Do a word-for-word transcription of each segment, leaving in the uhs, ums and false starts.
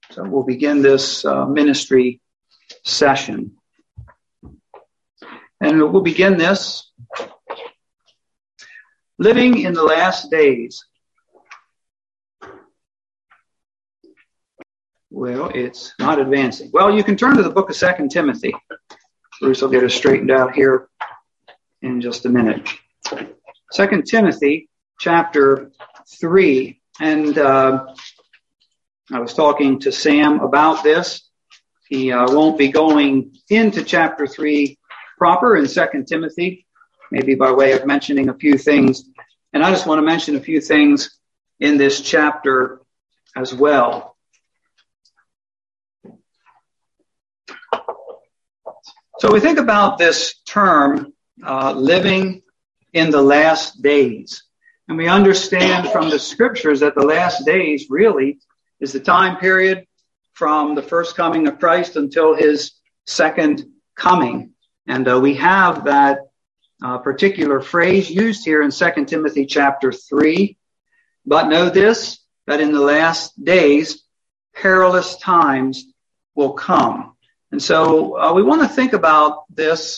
So we'll begin this uh, ministry session. And we'll begin this living in the last days. Well, it's not advancing. Well, you can turn to the book of Second Timothy. Bruce will get us straightened out here in just a minute. Second Timothy chapter three. And uh, I was talking to Sam about this. He uh, won't be going into chapter three proper in Second Timothy, maybe by way of mentioning a few things. And I just want to mention a few things in this chapter as well. So we think about this term, uh, living in the last days. And we understand from the scriptures that the last days really is the time period from the first coming of Christ until his second coming. And uh, we have that uh, particular phrase used here in Second Timothy chapter three. But know this, that in the last days, perilous times will come. And so uh, we want to think about this.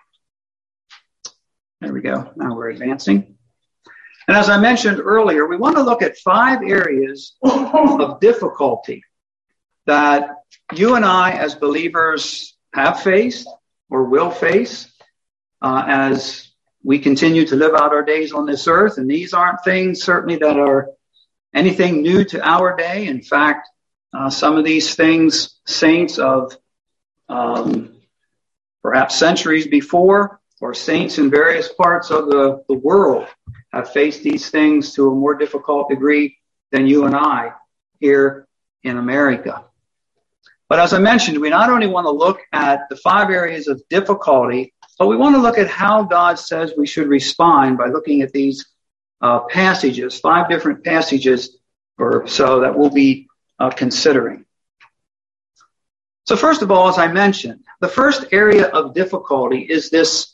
There we go. Now we're advancing. And as I mentioned earlier, we want to look at five areas of difficulty that you and I as believers have faced or will face uh, as we continue to live out our days on this earth. And these aren't things certainly that are anything new to our day. In fact, uh, some of these things, saints of um, perhaps centuries before, or saints in various parts of the, the world, have faced these things to a more difficult degree than you and I here in America. But as I mentioned, we not only want to look at the five areas of difficulty, but we want to look at how God says we should respond by looking at these uh, passages, five different passages or so that we'll be uh, considering. So first of all, as I mentioned, the first area of difficulty is this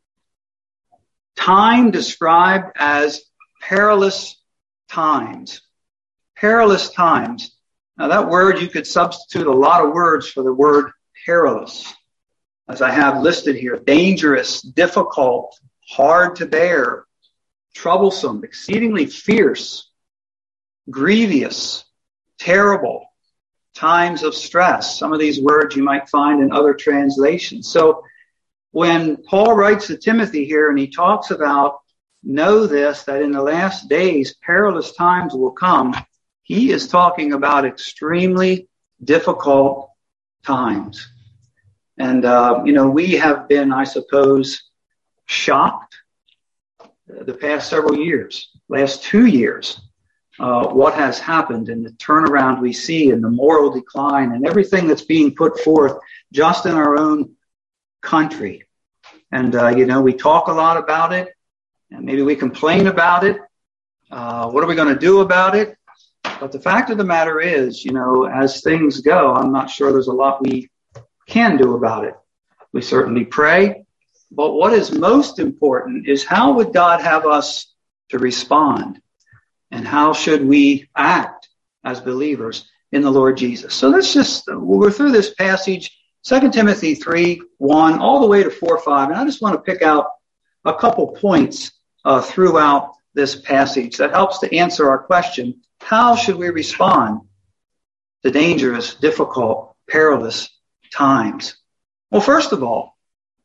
time described as perilous times. Perilous times. Now that word, you could substitute a lot of words for the word perilous, as I have listed here. Dangerous, difficult, hard to bear, troublesome, exceedingly fierce, grievous, terrible, times of stress. Some of these words you might find in other translations. So when Paul writes to Timothy here and he talks about, know this, that in the last days perilous times will come, he is talking about extremely difficult times. And, uh, you know, we have been, I suppose, shocked the past several years, last two years, uh, what has happened and the turnaround we see and the moral decline and everything that's being put forth just in our own country. And, uh, you know, we talk a lot about it, and maybe we complain about it. Uh, what are we going to do about it? But the fact of the matter is, you know, as things go, I'm not sure there's a lot we can do about it. We certainly pray. But what is most important is how would God have us to respond? And how should we act as believers in the Lord Jesus? So let's just, we'll go through this passage, Second Timothy three, one, all the way to four, five. And I just want to pick out a couple points uh, throughout this passage that helps to answer our question, how should we respond to dangerous, difficult, perilous times? Well, first of all,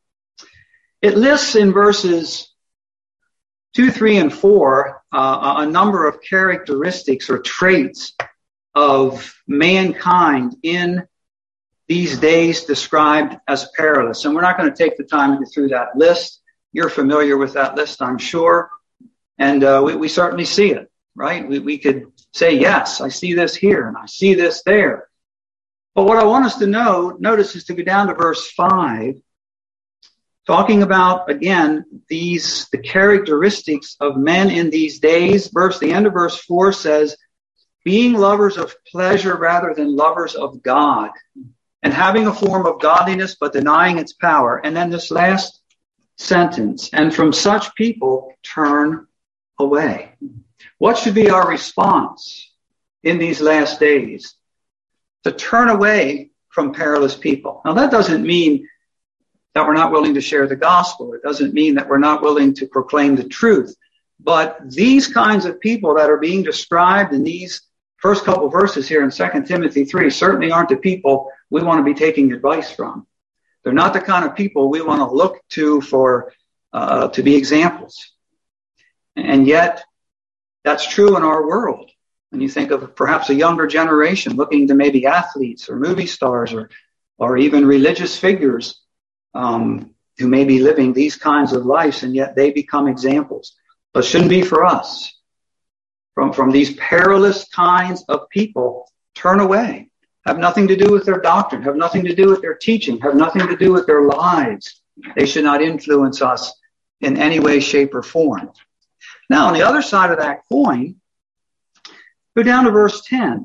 it lists in verses two, three, and four uh, a number of characteristics or traits of mankind in these days described as perilous. And we're not going to take the time to go through that list. You're familiar with that list, I'm sure. And uh, we, we certainly see it, right? We, we could say, yes, I see this here and I see this there. But what I want us to know, notice, is to go down to verse five, talking about, again, these, the characteristics of men in these days. Verse, the end of verse four says, being lovers of pleasure rather than lovers of God, and having a form of godliness but denying its power. And then this last sentence, and from such people turn away. What should be our response in these last days? to turn away from perilous people. Now, that doesn't mean that we're not willing to share the gospel. It doesn't mean that we're not willing to proclaim the truth. But these kinds of people that are being described in these first couple verses here in Second Timothy three certainly aren't the people we want to be taking advice from. They're not the kind of people we want to look to for uh, to be examples. And yet, that's true in our world. When you think of perhaps a younger generation looking to maybe athletes or movie stars or or even religious figures um, who may be living these kinds of lives, and yet they become examples. But it shouldn't be for us. From, from these perilous kinds of people, turn away. Have nothing to do with their doctrine, have nothing to do with their teaching, have nothing to do with their lives. They should not influence us in any way, shape, or form. Now, on the other side of that coin, go down to verse ten.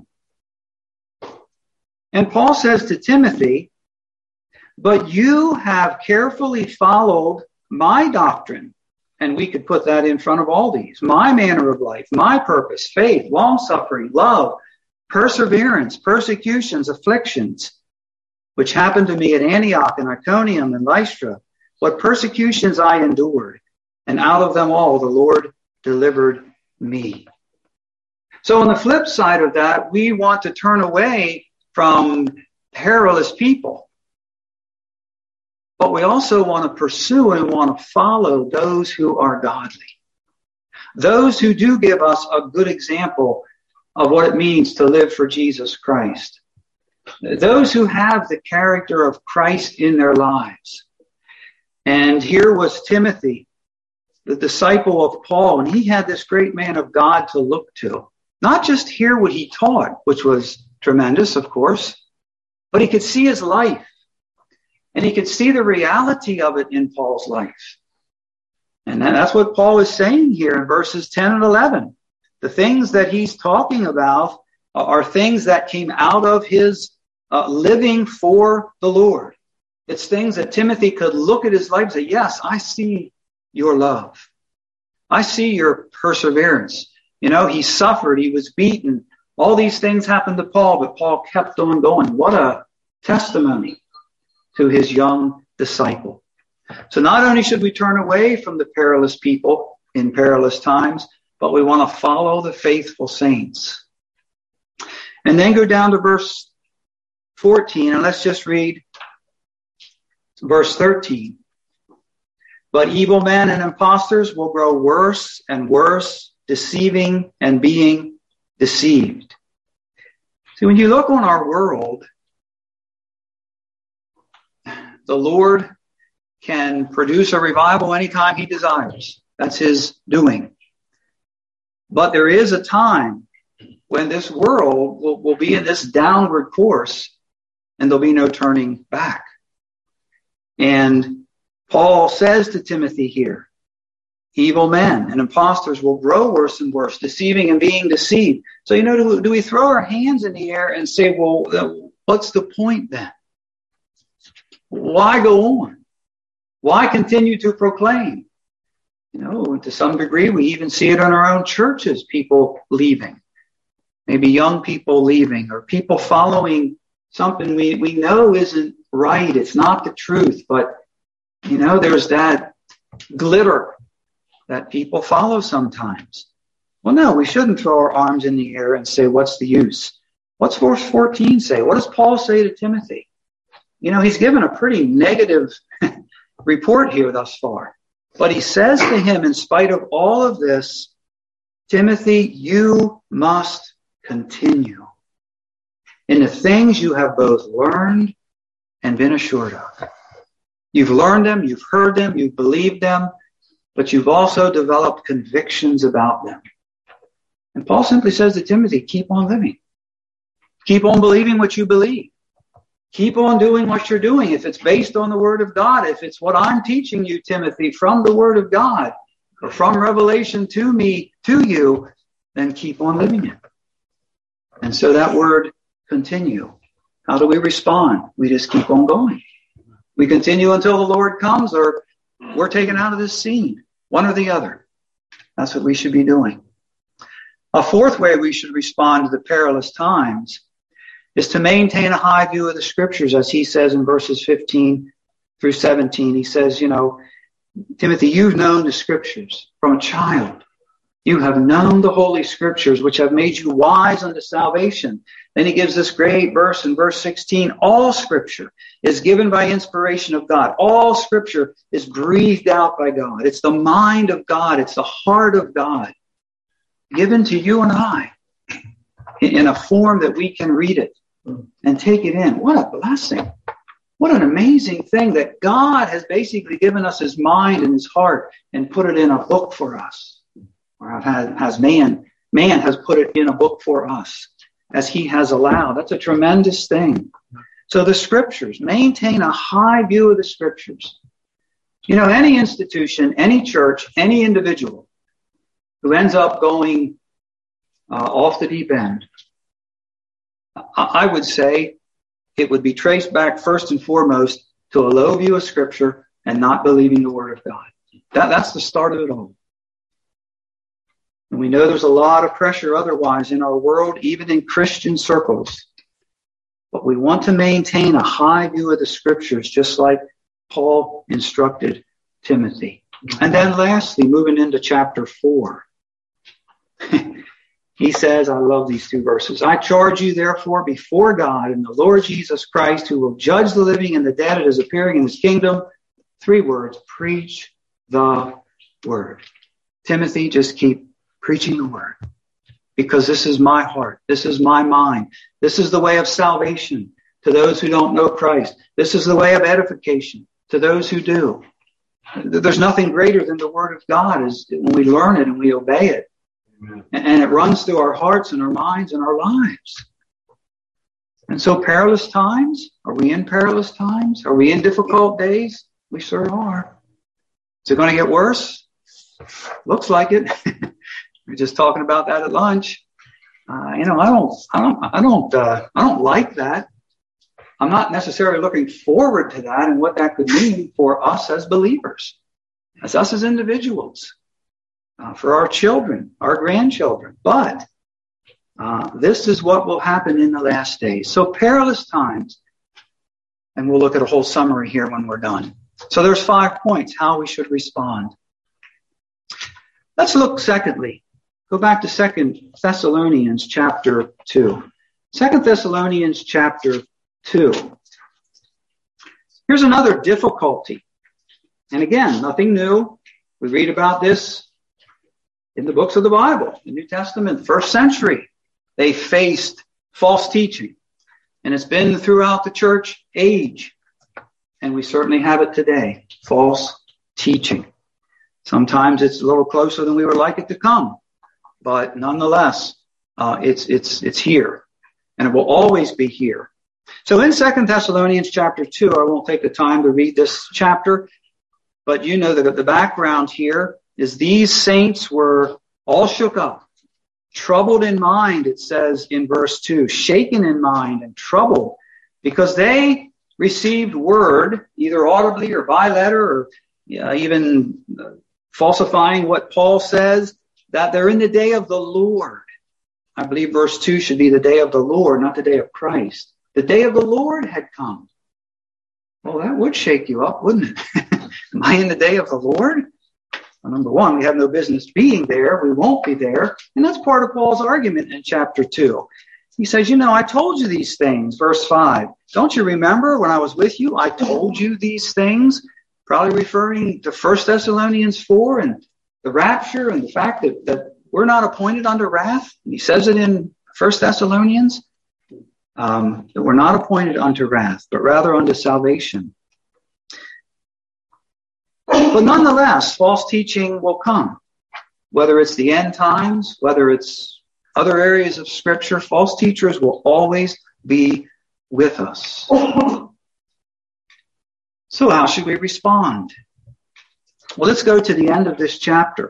And Paul says to Timothy, "But you have carefully followed my doctrine." And we could put that in front of all these. My manner of life, my purpose, faith, long-suffering, love, perseverance, persecutions, afflictions, which happened to me at Antioch and Iconium and Lystra, what persecutions I endured, and out of them all the Lord delivered me. So on the flip side of that, we want to turn away from perilous people. But we also want to pursue and want to follow those who are godly. Those who do give us a good example of what it means to live for Jesus Christ. Those who have the character of Christ in their lives. And here was Timothy, the disciple of Paul, and he had this great man of God to look to. Not just hear what he taught, which was tremendous, of course, but he could see his life. And he could see the reality of it in Paul's life. And that's what Paul is saying here in verses ten and eleven. The things that he's talking about are things that came out of his uh, living for the Lord. It's things that Timothy could look at his life and say, yes, I see your love. I see your perseverance. You know, he suffered, he was beaten. All these things happened to Paul, but Paul kept on going. What a testimony to his young disciple. So not only should we turn away from the perilous people in perilous times, but we want to follow the faithful saints. And then go down to verse fourteen, and let's just read verse thirteen. But evil men and impostors will grow worse and worse, deceiving and being deceived. See, when you look on our world, the Lord can produce a revival anytime he desires. That's his doing. But there is a time when this world will, will be in this downward course and there'll be no turning back. And Paul says to Timothy here, evil men and impostors will grow worse and worse, deceiving and being deceived. So, you know, do, do we throw our hands in the air and say, well, what's the point then? Why go on? Why continue to proclaim? You know, to some degree, we even see it in our own churches, people leaving. Maybe young people leaving or people following something we, we know isn't right. It's not the truth. But, you know, there's that glitter that people follow sometimes. Well, no, we shouldn't throw our arms in the air and say, what's the use? What's verse fourteen say? What does Paul say to Timothy? You know, he's given a pretty negative report here thus far. But he says to him, in spite of all of this, Timothy, you must continue in the things you have both learned and been assured of. You've learned them, you've heard them, you've believed them, but you've also developed convictions about them. And Paul simply says to Timothy, keep on living. Keep on believing what you believe. Keep on doing what you're doing. If it's based on the Word of God, if it's what I'm teaching you, Timothy, from the Word of God, or from revelation to me, to you, then keep on living it. And so that word, continue. How do we respond? We just keep on going. We continue until the Lord comes, or we're taken out of this scene. One or the other. That's what we should be doing. A fourth way we should respond to the perilous times is to maintain a high view of the Scriptures, as he says in verses fifteen through seventeen. He says, you know, Timothy, you've known the Scriptures from a child. You have known the Holy Scriptures, which have made you wise unto salvation. Then he gives this great verse in verse sixteen. All Scripture is given by inspiration of God. All Scripture is breathed out by God. It's the mind of God. It's the heart of God, given to you and I in a form that we can read it and take it in. What a blessing. What an amazing thing that God has basically given us his mind and his heart and put it in a book for us. Or has, has man, man has put it in a book for us as he has allowed. That's a tremendous thing. So the Scriptures, maintain a high view of the Scriptures. You know, any institution, any church, any individual who ends up going uh, off the deep end, I would say it would be traced back first and foremost to a low view of Scripture and not believing the Word of God. That, that's the start of it all. And we know there's a lot of pressure otherwise in our world, even in Christian circles. But we want to maintain a high view of the Scriptures, just like Paul instructed Timothy. And then lastly, moving into chapter four. He says, I love these two verses. I charge you, therefore, before God and the Lord Jesus Christ, who will judge the living and the dead at his appearing in his kingdom. Three words, preach the word. Timothy, just keep preaching the word. Because this is my heart. This is my mind. This is the way of salvation to those who don't know Christ. This is the way of edification to those who do. There's nothing greater than the word of God is when we learn it and we obey it. Amen. And it runs through our hearts and our minds and our lives. And so perilous times, are we in perilous times? Are we in difficult days? We sure are. Is it going to get worse? Looks like it. We were just talking about that at lunch. Uh, you know, I don't, I don't, I don't, uh, I don't like that. I'm not necessarily looking forward to that and what that could mean for us as believers, as us as individuals. Uh, for our children, our grandchildren. But uh, this is what will happen in the last days. So perilous times. And we'll look at a whole summary here when we're done. So there's five points how we should respond. Let's look secondly. Go back to Second Thessalonians chapter two. Second Thessalonians chapter two. Here's another difficulty. And again, nothing new. We read about this in the books of the Bible, the New Testament, first century. They faced false teaching. And it's been throughout the church age. And we certainly have it today. False teaching. Sometimes it's a little closer than we would like it to come. But nonetheless, uh, it's, it's, it's here. And it will always be here. So in Second Thessalonians chapter two, I won't take the time to read this chapter. But you know that the background here is these saints were all shook up, troubled in mind, it says in verse two, shaken in mind and troubled, because they received word, either audibly or by letter, or uh, even uh, falsifying what Paul says, that they're in the day of the Lord. I believe verse two should be the day of the Lord, not the day of Christ. The day of the Lord had come. Well, that would shake you up, wouldn't it? Am I in the day of the Lord? Well, number one, we have no business being there. We won't be there. And that's part of Paul's argument in chapter two. He says, you know, I told you these things. Verse five. Don't you remember when I was with you? I told you these things. Probably referring to First Thessalonians four and the rapture and the fact that, that we're not appointed unto wrath. And he says it in First Thessalonians. Um, that we're not appointed unto wrath, but rather unto salvation. But nonetheless, false teaching will come. Whether it's the end times, whether it's other areas of Scripture, false teachers will always be with us. So how should we respond? Well, let's go to the end of this chapter.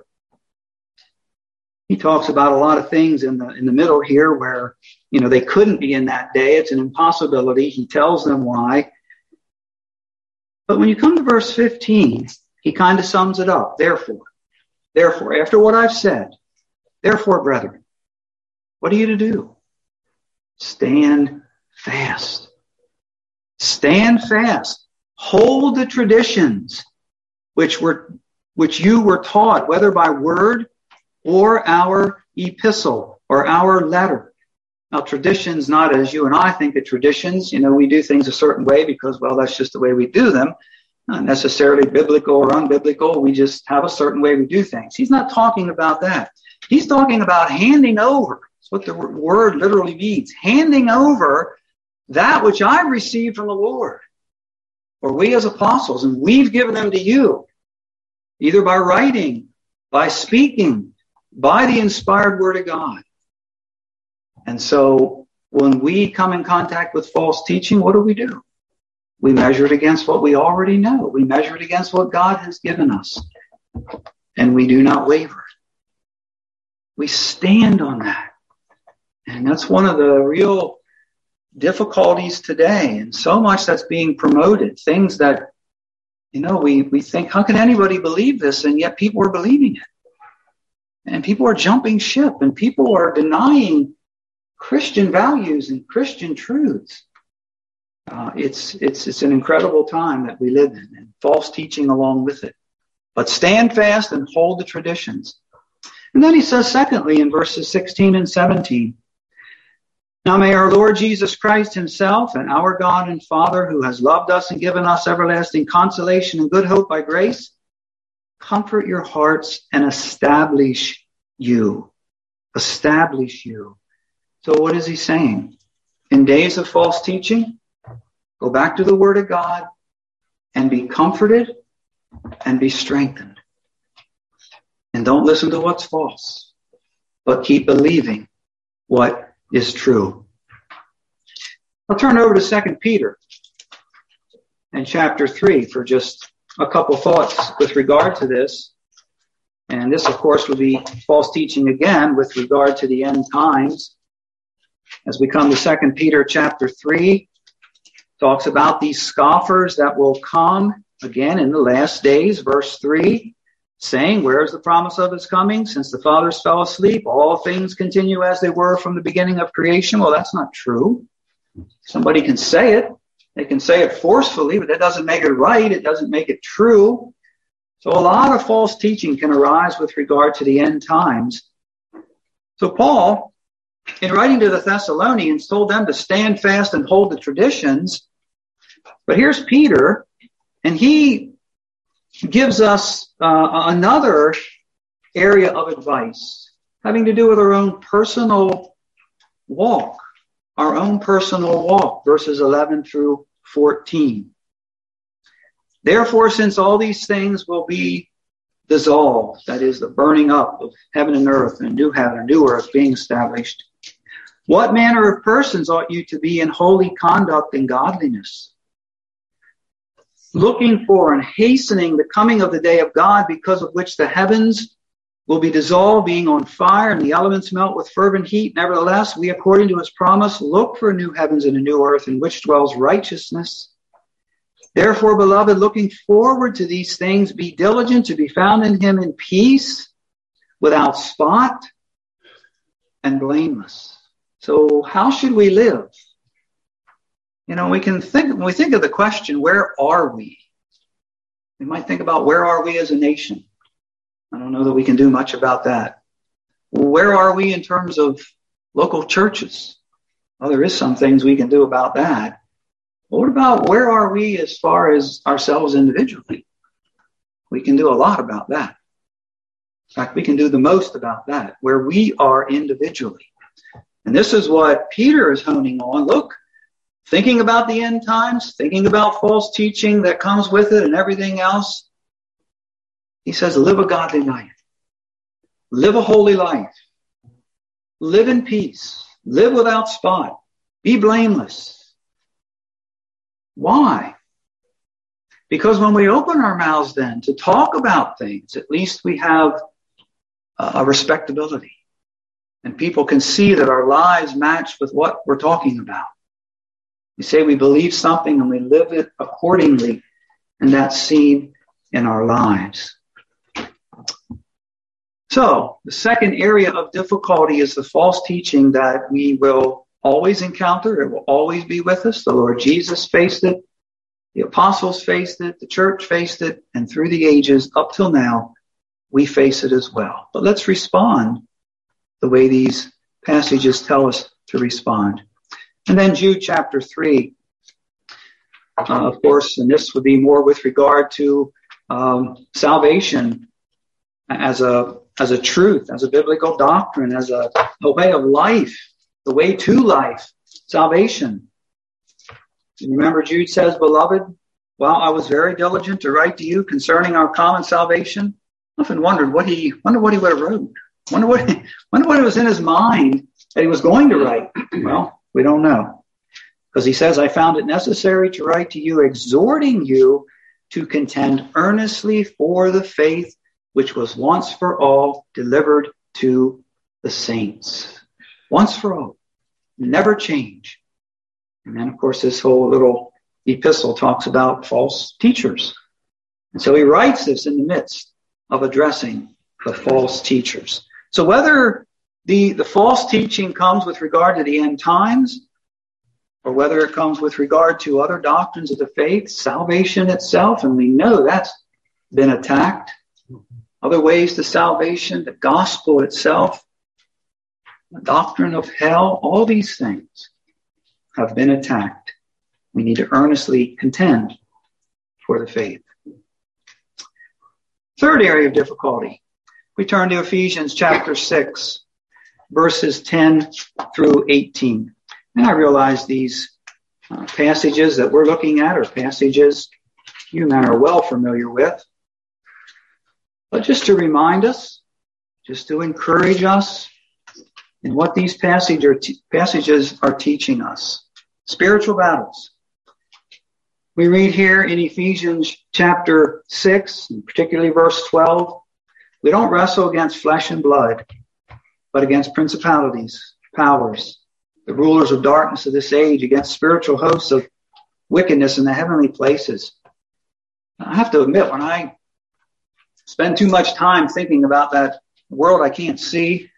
He talks about a lot of things in the in the middle here where, you know, they couldn't be in that day. It's an impossibility. He tells them why. But when you come to verse fifteen, he kind of sums it up. Therefore, therefore, after what I've said, therefore, brethren, what are you to do? Stand fast. Stand fast. Hold the traditions which were, which you were taught, whether by word or our epistle or our letter. Now, traditions, not as you and I think of traditions. You know, we do things a certain way because, well, that's just the way we do them. Not necessarily biblical or unbiblical. We just have a certain way we do things. He's not talking about that. He's talking about handing over. That's what the word literally means. Handing over that which I've received from the Lord, or we as apostles, and we've given them to you, either by writing, by speaking, by the inspired word of God. And so when we come in contact with false teaching, what do we do? We measure it against what we already know. We measure it against what God has given us. And we do not waver. We stand on that. And that's one of the real difficulties today. And so much that's being promoted. Things that, you know, we, we think, how can anybody believe this? And yet people are believing it. And people are jumping ship. And people are denying Christian values and Christian truths. Uh, it's, it's, it's an incredible time that we live in, and false teaching along with it. But stand fast and hold the traditions. And then he says, secondly, in verses sixteen and seventeen, now may our Lord Jesus Christ himself and our God and Father, who has loved us and given us everlasting consolation and good hope by grace, comfort your hearts and establish you. Establish you. So what is he saying? In days of false teaching, go back to the Word of God and be comforted and be strengthened. And don't listen to what's false, but keep believing what is true. I'll turn over to Second Peter and chapter three for just a couple thoughts with regard to this. And this, of course, will be false teaching again with regard to the end times. As we come to Second Peter chapter three, talks about these scoffers that will come again in the last days, verse three, saying, where is the promise of his coming? Since the fathers fell asleep, all things continue as they were from the beginning of creation. Well, that's not true. Somebody can say it. They can say it forcefully, but that doesn't make it right. It doesn't make it true. So a lot of false teaching can arise with regard to the end times. So Paul, in writing to the Thessalonians, told them to stand fast and hold the traditions. But here's Peter, and he gives us uh, another area of advice having to do with our own personal walk, our own personal walk, verses eleven through fourteen. Therefore, since all these things will be dissolved, that is, the burning up of heaven and earth, and new heaven and new earth being established, what manner of persons ought you to be in holy conduct and godliness, looking for and hastening the coming of the day of God, because of which the heavens will be dissolved, being on fire, and the elements melt with fervent heat. Nevertheless, we, according to his promise, look for new heavens and a new earth, in which dwells righteousness. Therefore, beloved, looking forward to these things, be diligent to be found in him in peace, without spot, and blameless. So how should we live? You know, we can think, when we think of the question, where are we? We might think about, where are we as a nation? I don't know that we can do much about that. Well, where are we in terms of local churches? Well, there is some things we can do about that. But what about, where are we as far as ourselves individually? We can do a lot about that. In fact, we can do the most about that, where we are individually. And this is what Peter is honing on. Look, thinking about the end times, thinking about false teaching that comes with it and everything else. He says, live a godly life. Live a holy life. Live in peace. Live without spot. Be blameless. Why? Because when we open our mouths then to talk about things, at least we have a respectability. And people can see that our lives match with what we're talking about. We say we believe something and we live it accordingly, and that's seen in our lives. So, the second area of difficulty is the false teaching that we will always encounter. It will always be with us. The Lord Jesus faced it. The apostles faced it. The church faced it. And through the ages up till now, we face it as well. But let's respond the way these passages tell us to respond. And then Jude chapter three, uh, of course, and this would be more with regard to um, salvation as a as a truth, as a biblical doctrine, as a, a way of life, the way to life, salvation. You remember Jude says, "Beloved, while I was very diligent to write to you concerning our common salvation," I often wondered what he wonder what he would have wrote. Wonder what he, wonder what it was in his mind that he was going to write. Well, we don't know, because he says, "I found it necessary to write to you, exhorting you to contend earnestly for the faith which was once for all delivered to the saints." Once for all, never change. And then, of course, this whole little epistle talks about false teachers. And so he writes this in the midst of addressing the false teachers. So whether the, the false teaching comes with regard to the end times, or whether it comes with regard to other doctrines of the faith, salvation itself, and we know that's been attacked, other ways to salvation, the gospel itself, the doctrine of hell, all these things have been attacked. We need to earnestly contend for the faith. Third area of difficulty. We turn to Ephesians chapter six, verses ten through eighteen. And I realize these uh, passages that we're looking at are passages you men are well familiar with. But just to remind us, just to encourage us in what these passage are te- passages are teaching us. Spiritual battles. We read here in Ephesians chapter six, and particularly verse twelve, we don't wrestle against flesh and blood, but against principalities, powers, the rulers of darkness of this age, against spiritual hosts of wickedness in the heavenly places. I have to admit, when I spend too much time thinking about that world I can't see,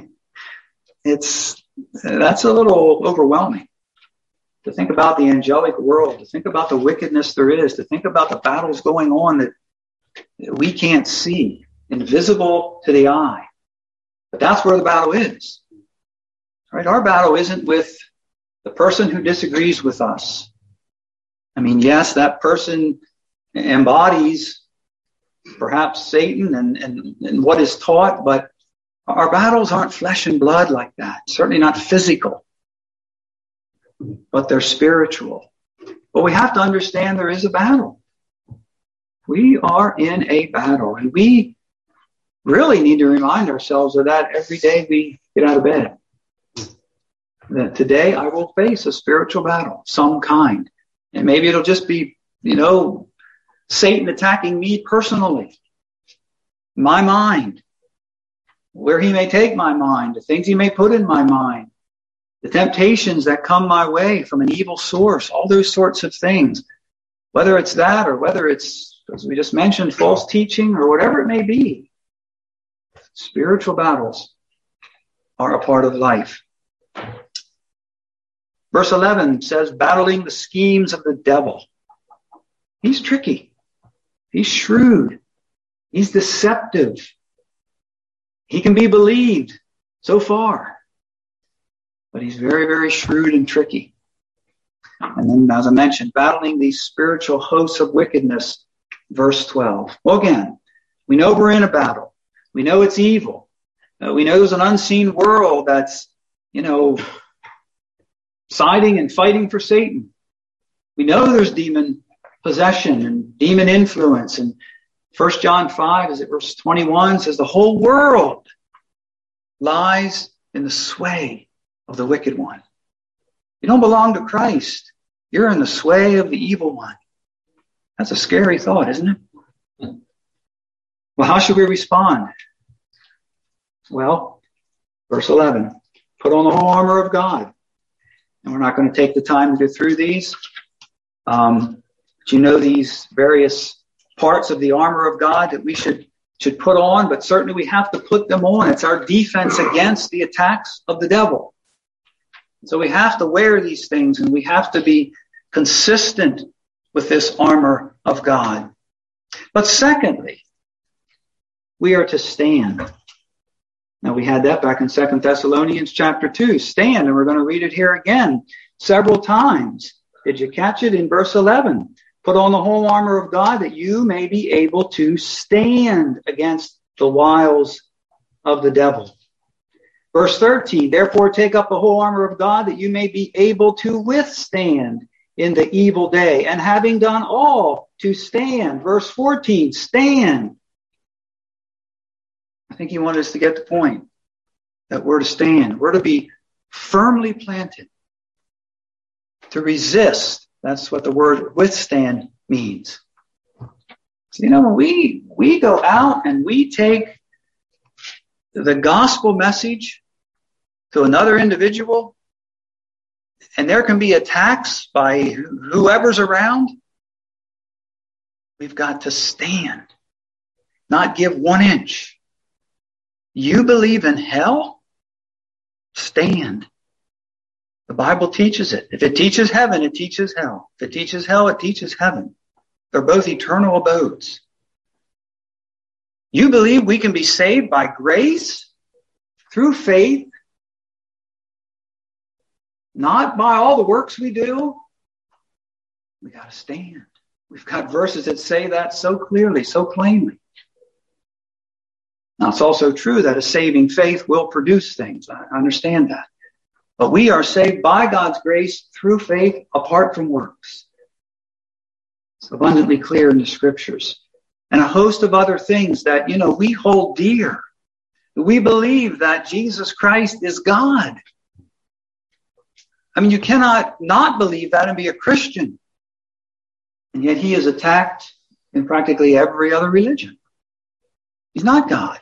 it's that's a little overwhelming. To think about the angelic world, to think about the wickedness there is, to think about the battles going on that, that we can't see, invisible to the eye. But that's where the battle is. Right? Our battle isn't with the person who disagrees with us. I mean, yes, that person embodies perhaps Satan and, and, and what is taught, but our battles aren't flesh and blood like that. Certainly not physical, but they're spiritual. But we have to understand there is a battle. We are in a battle, and we really need to remind ourselves of that every day we get out of bed. That today I will face a spiritual battle, some kind. And maybe it'll just be, you know, Satan attacking me personally, my mind, where he may take my mind, the things he may put in my mind, the temptations that come my way from an evil source, all those sorts of things. Whether it's that or whether it's, as we just mentioned, false teaching or whatever it may be. Spiritual battles are a part of life. Verse eleven says, battling the schemes of the devil. He's tricky. He's shrewd. He's deceptive. He can be believed so far. But he's very, very shrewd and tricky. And then, as I mentioned, battling these spiritual hosts of wickedness, verse twelve. Well, again, we know we're in a battle. We know it's evil. Uh, we know there's an unseen world that's, you know, siding and fighting for Satan. We know there's demon possession and demon influence. And First John five, is it verse twenty-one, says the whole world lies in the sway of the wicked one. You don't belong to Christ. You're in the sway of the evil one. That's a scary thought, isn't it? Well, how should we respond? Well, verse eleven, put on the whole armor of God. And we're not going to take the time to go through these. Um, but you know these various parts of the armor of God that we should, should put on, but certainly we have to put them on. It's our defense against the attacks of the devil. So we have to wear these things, and we have to be consistent with this armor of God. But secondly, we are to stand. Now, we had that back in Second Thessalonians chapter two. Stand, and we're going to read it here again several times. Did you catch it in verse eleven? Put on the whole armor of God that you may be able to stand against the wiles of the devil. Verse thirteen, therefore take up the whole armor of God that you may be able to withstand in the evil day, and having done all, to stand. Verse fourteen, stand. I think he wanted us to get the point that we're to stand. We're to be firmly planted, to resist. That's what the word withstand means. So, you know, when we, we go out and we take the gospel message to another individual, and there can be attacks by whoever's around, we've got to stand, not give one inch. You believe in hell? Stand. The Bible teaches it. If it teaches heaven, it teaches hell. If it teaches hell, it teaches heaven. They're both eternal abodes. You believe we can be saved by grace, through faith, not by all the works we do? We got to stand. We've got verses that say that so clearly, so plainly. Now, it's also true that a saving faith will produce things. I understand that. But we are saved by God's grace through faith apart from works. It's abundantly clear in the scriptures. And a host of other things that, you know, we hold dear. We believe that Jesus Christ is God. I mean, you cannot not believe that and be a Christian. And yet he is attacked in practically every other religion. He's not God.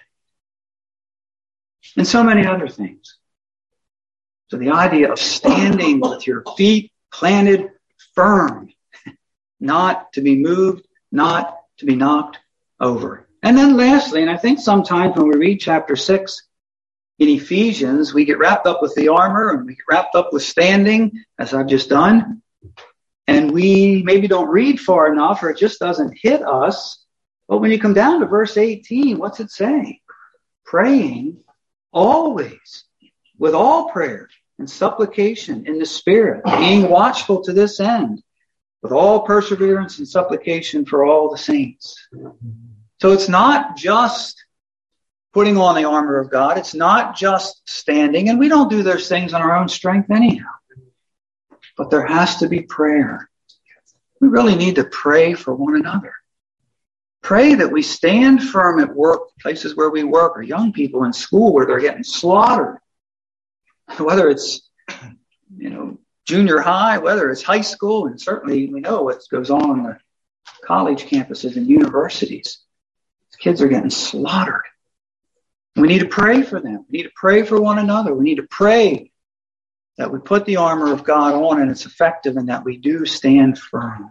And so many other things. So the idea of standing with your feet planted firm, not to be moved, not to be knocked over. And then lastly, and I think sometimes when we read chapter six in Ephesians, we get wrapped up with the armor and we get wrapped up with standing, as I've just done. And we maybe don't read far enough, or it just doesn't hit us. But when you come down to verse eighteen, what's it say? Praying always with all prayer and supplication in the Spirit, being watchful to this end, with all perseverance and supplication for all the saints. So it's not just putting on the armor of God. It's not just standing. And we don't do those things on our own strength anyhow. But there has to be prayer. We really need to pray for one another. Pray that we stand firm at work, places where we work, or young people in school where they're getting slaughtered. Whether it's, you know, junior high, whether it's high school, and certainly we know what goes on on the college campuses and universities. These kids are getting slaughtered. We need to pray for them. We need to pray for one another. We need to pray that we put the armor of God on and it's effective, and that we do stand firm.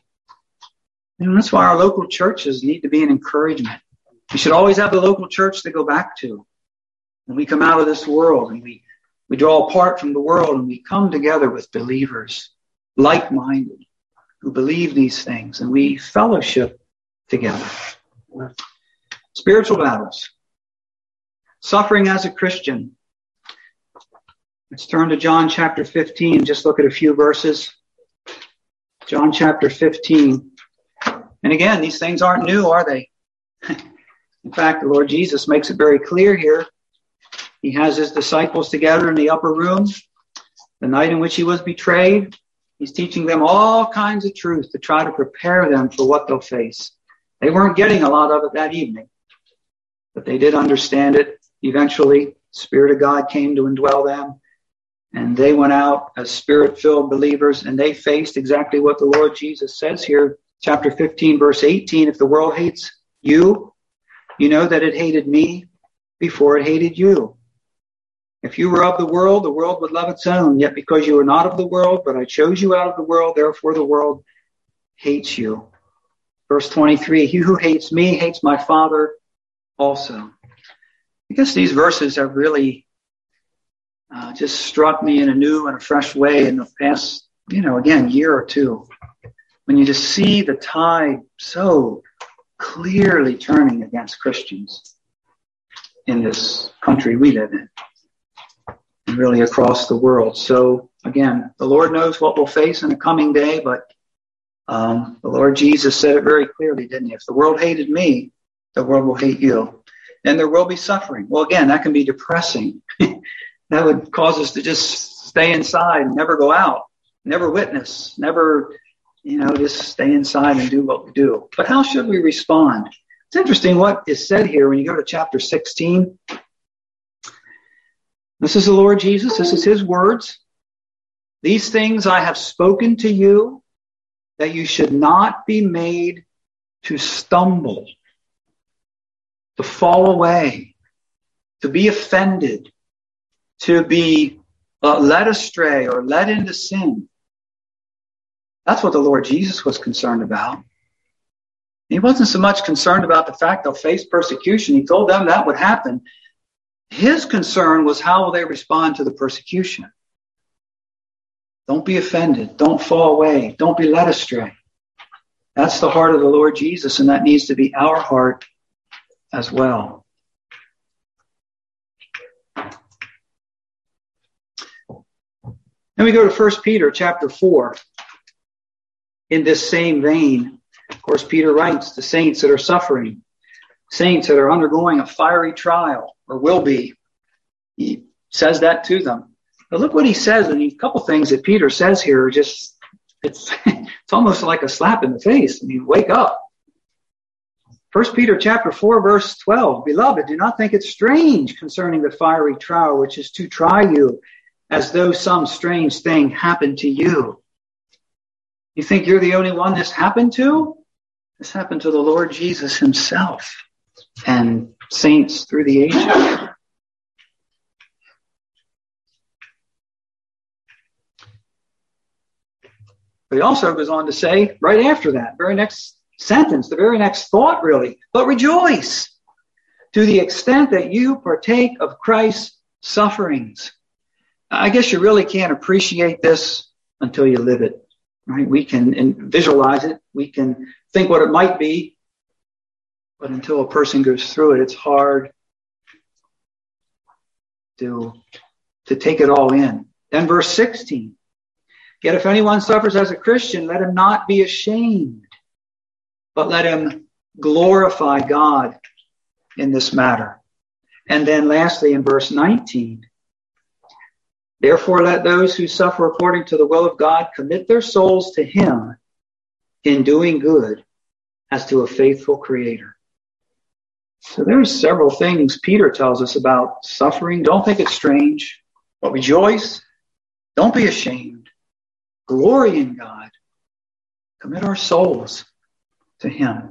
And that's why our local churches need to be an encouragement. We should always have the local church to go back to. When we come out of this world and we, we draw apart from the world and we come together with believers, like-minded, who believe these things, and we fellowship together. Spiritual battles. Suffering as a Christian. Let's turn to John chapter fifteen. Just look at a few verses. John chapter fifteen. And again, these things aren't new, are they? In fact, the Lord Jesus makes it very clear here. He has his disciples together in the upper room, the night in which he was betrayed. He's teaching them all kinds of truth to try to prepare them for what they'll face. They weren't getting a lot of it that evening, but they did understand it. Eventually, the Spirit of God came to indwell them, and they went out as Spirit-filled believers, and they faced exactly what the Lord Jesus says here. Chapter fifteen, verse eighteen, if the world hates you, you know that it hated me before it hated you. If you were of the world, the world would love its own. Yet because you are not of the world, but I chose you out of the world, therefore the world hates you. Verse twenty-three, he who hates me hates my Father also. I guess these verses have really uh, just struck me in a new and a fresh way in the past, you know, again, year or two. When you just see the tide so clearly turning against Christians in this country we live in, and really across the world. So again, the Lord knows what we'll face in the coming day, but um, the Lord Jesus said it very clearly, didn't he? If the world hated me, the world will hate you. And there will be suffering. Well, again, that can be depressing. That would cause us to just stay inside and never go out, never witness, never, you know, just stay inside and do what we do. But how should we respond? It's interesting what is said here when you go to chapter sixteen. This is the Lord Jesus. This is his words. These things I have spoken to you, that you should not be made to stumble, to fall away, to be offended, to be uh, led astray or led into sin. That's what the Lord Jesus was concerned about. He wasn't so much concerned about the fact they'll face persecution. He told them that would happen. His concern was how will they respond to the persecution. Don't be offended. Don't fall away. Don't be led astray. That's the heart of the Lord Jesus, and that needs to be our heart as well. Then we go to First Peter chapter four. In this same vein, of course, Peter writes to saints that are suffering, saints that are undergoing a fiery trial, or will be. He says that to them. But look what he says, and a couple things that Peter says here are just, it's, it's almost like a slap in the face. I mean, wake up. First Peter chapter four, verse twelve, Beloved, do not think it strange concerning the fiery trial which is to try you, as though some strange thing happened to you. You think you're the only one this happened to? This happened to the Lord Jesus himself and saints through the ages. But he also goes on to say, right after that, very next sentence, the very next thought really, but rejoice to the extent that you partake of Christ's sufferings. I guess you really can't appreciate this until you live it, right? We can visualize it. We can think what it might be. But until a person goes through it, it's hard to, to take it all in. Then verse sixteen. Yet if anyone suffers as a Christian, let him not be ashamed, but let him glorify God in this matter. And then lastly, in verse nineteen, therefore let those who suffer according to the will of God commit their souls to him in doing good as to a faithful Creator. So there's several things Peter tells us about suffering. Don't think it's strange, but rejoice. Don't be ashamed. Glory in God. Commit our souls to him.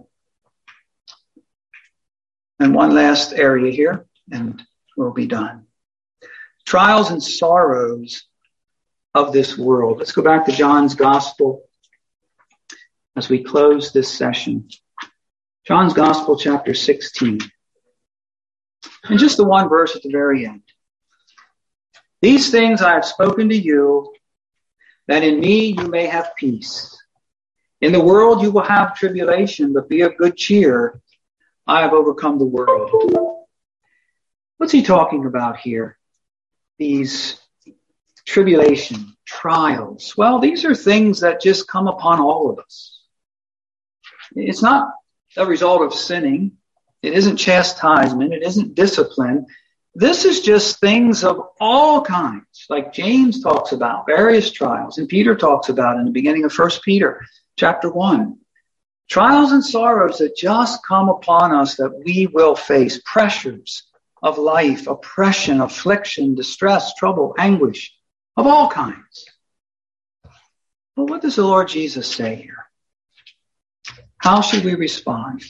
And one last area here, and we'll be done. Trials and sorrows of this world. Let's go back to John's Gospel as we close this session. John's Gospel, chapter sixteen. And just the one verse at the very end. These things I have spoken to you, that in me you may have peace. In the world you will have tribulation, but be of good cheer. I have overcome the world. What's he talking about here? These tribulation, trials. Well, these are things that just come upon all of us. It's not a result of sinning. It isn't chastisement. It isn't discipline. This is just things of all kinds, like James talks about, various trials, and Peter talks about in the beginning of First Peter chapter one. Trials and sorrows that just come upon us that we will face, pressures of life, oppression, affliction, distress, trouble, anguish, of all kinds. But what does the Lord Jesus say here? How should we respond?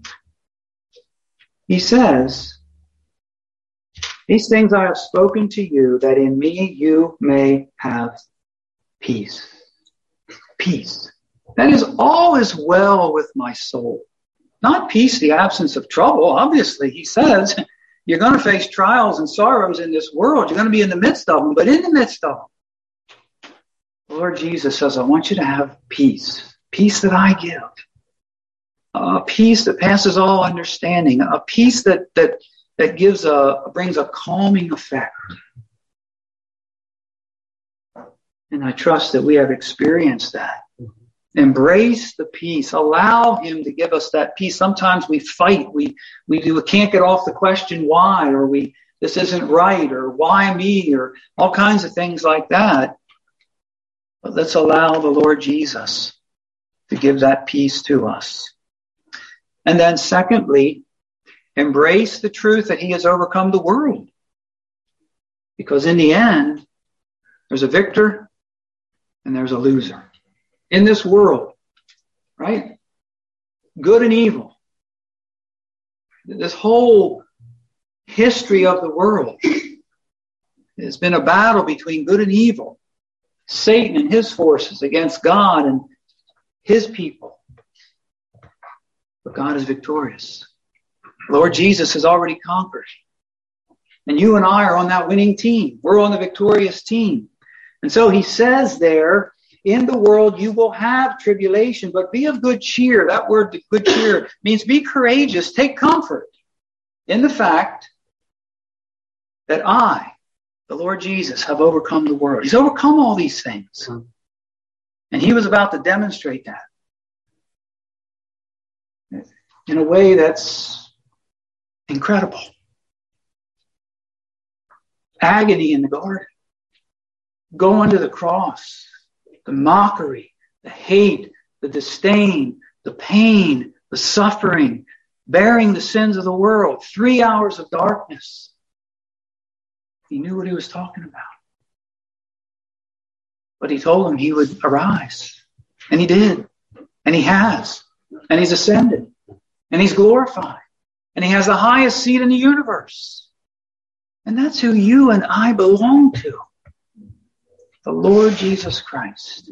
He says, these things I have spoken to you, that in me you may have peace. Peace. That is, all is well with my soul. Not peace, the absence of trouble. Obviously, he says, You're going to face trials and sorrows in this world. You're going to be in the midst of them, but in the midst of them, the Lord Jesus says, I want you to have peace, peace that I give, a peace that passes all understanding, a peace that that that gives a brings a calming effect. And I trust that we have experienced that. Embrace the peace. Allow him to give us that peace. Sometimes we fight. We we do. We can't get off the question why, or we this isn't right, or why me, or all kinds of things like that. But let's allow the Lord Jesus to give that peace to us. And then secondly, embrace the truth that he has overcome the world. Because in the end, there's a victor and there's a loser. In this world, right? Good and evil. This whole history of the world has been a battle between good and evil. Satan and his forces against God and his people. But God is victorious. Lord Jesus has already conquered. And you and I are on that winning team. We're on the victorious team. And so he says there, in the world you will have tribulation, but be of good cheer. That word, good cheer, means be courageous. Take comfort in the fact that I, the Lord Jesus, have overcome the world. He's overcome all these things. And he was about to demonstrate that in a way that's incredible. Agony in the garden. Going to the cross. The mockery, the hate, the disdain, the pain, the suffering, bearing the sins of the world. Three hours of darkness. He knew what he was talking about. But he told him he would arise. And he did. And he has. And he's ascended. And he's glorified. And he has the highest seat in the universe. And that's who you and I belong to. The Lord Jesus Christ.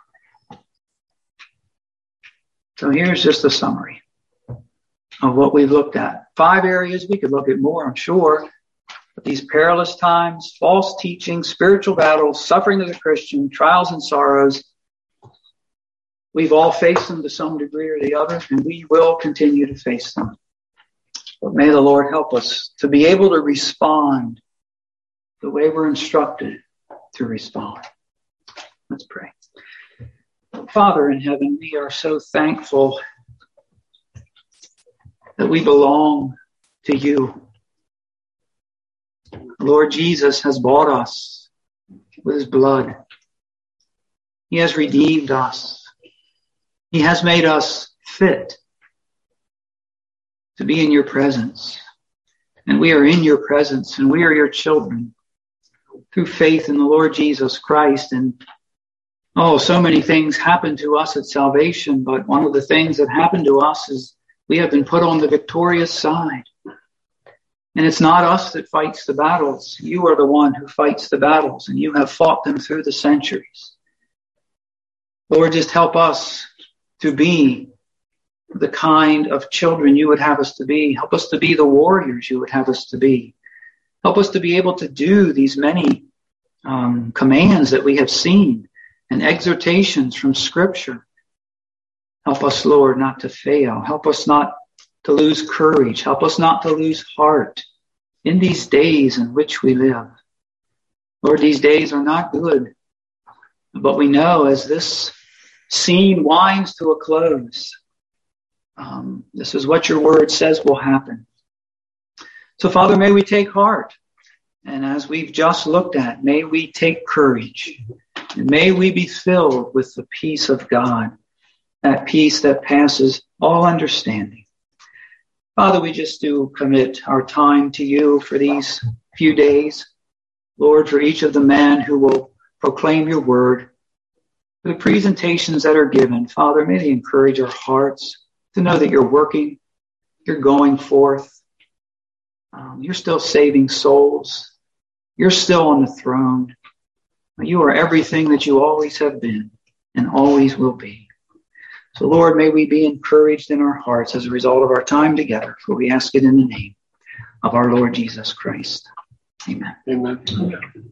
So here's just a summary of what we've looked at. Five areas. We could look at more, I'm sure. But these perilous times, false teaching, spiritual battles, suffering of the Christian, trials and sorrows. We've all faced them to some degree or the other, and we will continue to face them. But may the Lord help us to be able to respond the way we're instructed to respond. Let's pray. Father in heaven, we are so thankful that we belong to you. Lord Jesus has bought us with his blood. He has redeemed us. He has made us fit to be in your presence. And we are in your presence, and we are your children through faith in the Lord Jesus Christ. And oh, so many things happen to us at salvation, but one of the things that happened to us is we have been put on the victorious side. And it's not us that fights the battles. You are the one who fights the battles, and you have fought them through the centuries. Lord, just help us to be the kind of children you would have us to be. Help us to be the warriors you would have us to be. Help us to be able to do these many um, commands that we have seen and exhortations from Scripture. Help us, Lord, not to fail. Help us not to lose courage. Help us not to lose heart in these days in which we live. Lord, these days are not good, but we know as this scene winds to a close, um, this is what your word says will happen. So, Father, may we take heart. And as we've just looked at, may we take courage. And may we be filled with the peace of God, that peace that passes all understanding. Father, we just do commit our time to you for these few days. Lord, for each of the men who will proclaim your word, for the presentations that are given, Father, may they encourage our hearts to know that you're working, you're going forth. Um, you're still saving souls. You're still on the throne. You are everything that you always have been and always will be. So, Lord, may we be encouraged in our hearts as a result of our time together, for we ask it in the name of our Lord Jesus Christ. Amen. Amen.